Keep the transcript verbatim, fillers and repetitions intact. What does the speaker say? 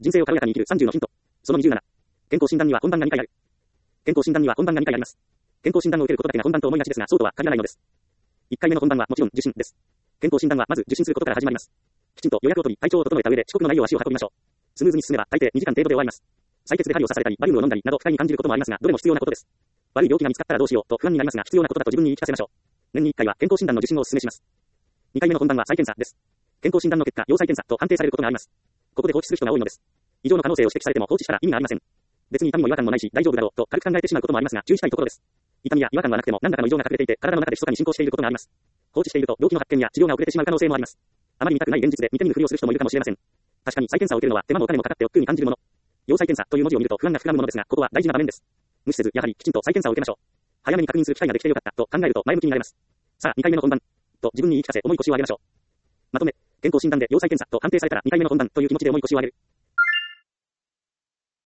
人生を軽やかに生きるさんじゅうのヒント。そのにじゅうなな。健康診断には本番がにかいある。健康診断には本番がにかいあります。健康診断を受けることだけが本番と思いがちですが、そうとは限らないのです。いっかいめの本番はもちろん受診です。健康診断はまず受診することから始まります。きちんと予約を取り、体調を整えた上で遅刻のないよう足を運びましょう。スムーズに進めば大抵にじかん程度で終わります。採血で針を刺されたり、バリウムを飲んだりなど不快に感じることもありますが、どれも必要なことです。悪い病気が見つかったらどうしようと不安になりますが、必要なことだと自分に言い聞かせましょう。年にいっかいは健康診断の受診をお勧めします。にかいめの本番は再検査です。健康診断の結果、要再検査と判定されることがあります。ここで放置する人が多いのです。異常の可能性を指摘されても放置したら意味がありません。別に痛みも違和感もないし大丈夫だろうと軽く考えてしまうこともありますが、注意したいところです。痛みや違和感はなくても何らかの異常が隠れていて、体の中で密かに進行していることがあります。放置していると病気の発見や治療が遅れてしまう可能性もあります。あまり見たくない現実で見てみるふりをする人もいるかもしれません。確かに再検査を受けるのは手間もお金もかかって億劫に感じるもの。要再検査という文字を見ると不安が膨らむものですが、ここは大事な場面です。無視せず、やはりきちんと再検査を受けましょう。早めに確認する機会ができてよかったと考えると前向きになれます。さあ、にかいめの本番と自分に言い聞かせ重い腰を上げましょう。まとめ、健康診断で要再検査と判定されたらにかいめの本番という気持ちで重い腰を上げる。